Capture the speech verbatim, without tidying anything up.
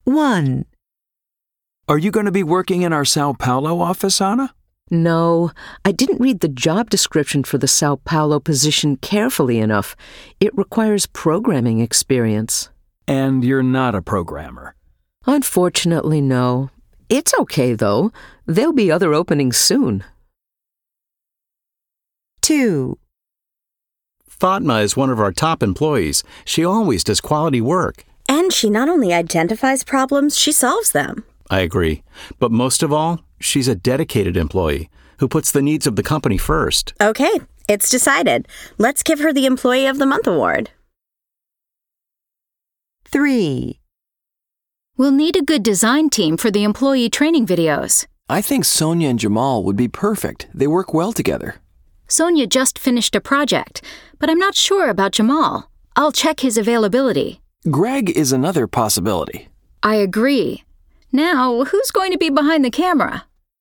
one. Are you going to be working in our Sao Paulo office, Anna? No, I didn't read the job description for the Sao Paulo position carefully enough. It requires programming experience. And you're not a programmer? Unfortunately, no. It's okay, though. There'll be other openings soon. two. Fatma is one of our top employees. She always does quality work. And she not only identifies problems, she solves them. I agree. But most of all, she's a dedicated employee who puts the needs of the company first. Okay, it's decided. Let's give her the Employee of the Month award. three. We'll need a good design team for the employee training videos. I think Sonia and Jamal would be perfect. They work well together. Sonia just finished a project, but I'm not sure about Jamal. I'll check his availability. Greg is another possibility. I agree. Now, who's going to be behind the camera?